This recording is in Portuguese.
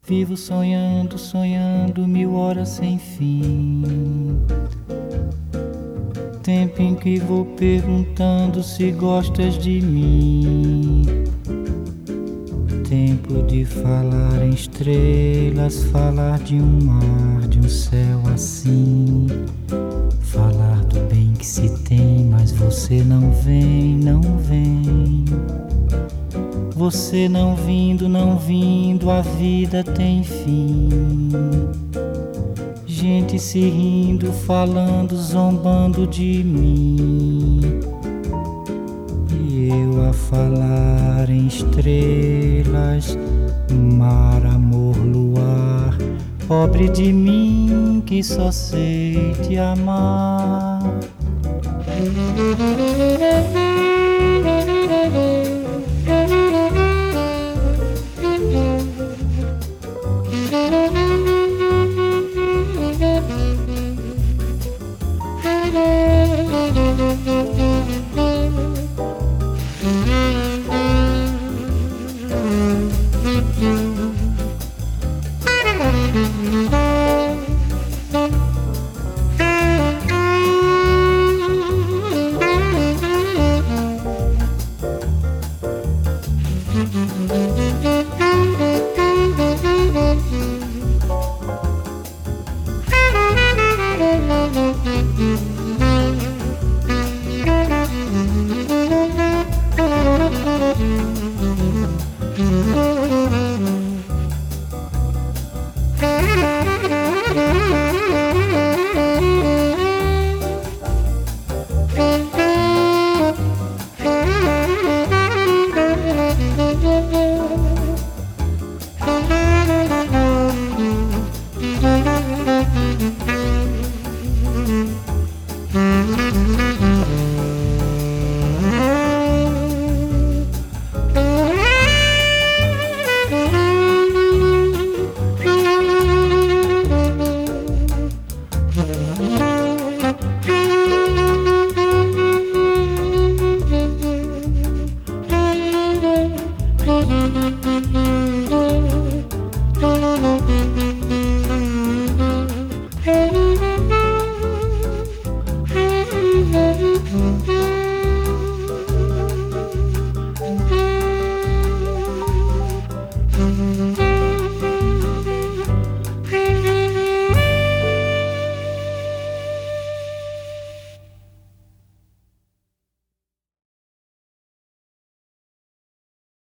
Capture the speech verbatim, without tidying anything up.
Vivo sonhando, sonhando mil horas sem fim. Tempo em que vou perguntando se gostas de mim. Tempo de falar em estrelas, falar de um mar, de um céu assim. Falar do bem que se tem, mas você não vem, não vem. Você não vindo, não vindo, a vida tem fim. Gente se rindo, falando, zombando de mim. E eu a falar em estrelas, mar, amor, luar. Pobre de mim que só sei te amar.